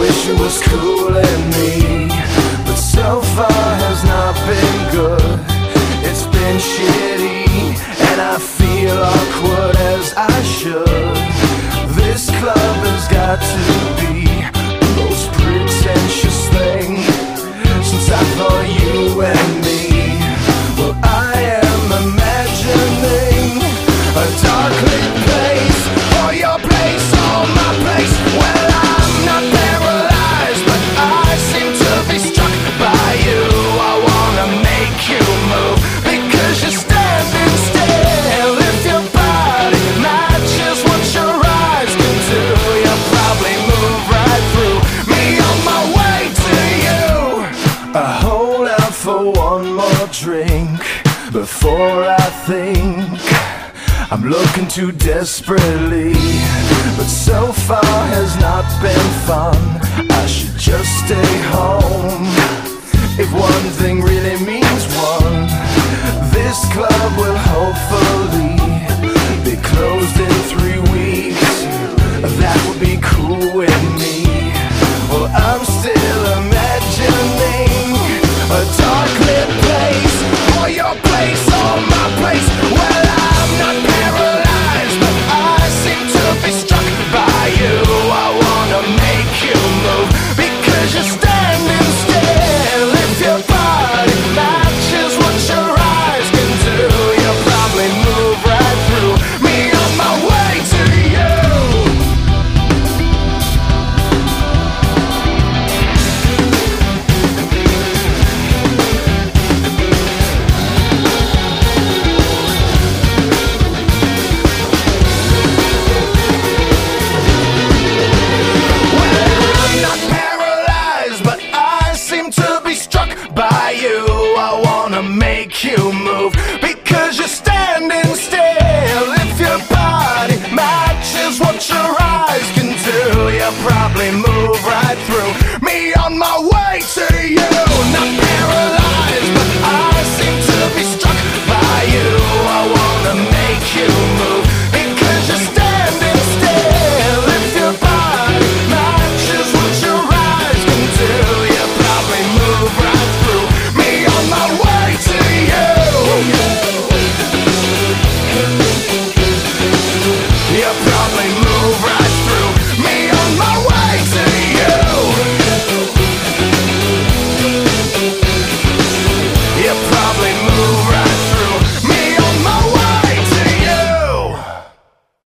wish it was cooling me, but so far has not been good. It's been shitty, and I feel awkward as I should. This club has got to be the most pretentious thing since I thought you and me. Well, I am imagining a dark lit place, or your place, or my place. Well, I'm not paralyzed, but I seem to be struck by you. I wanna make you move, because you're standing still. If your body matches what your eyes can do, you'll probably move right through me on my way to you. I hold out for one more drink before I think I'm looking too desperately, but so far has not been fun. I should just stay home.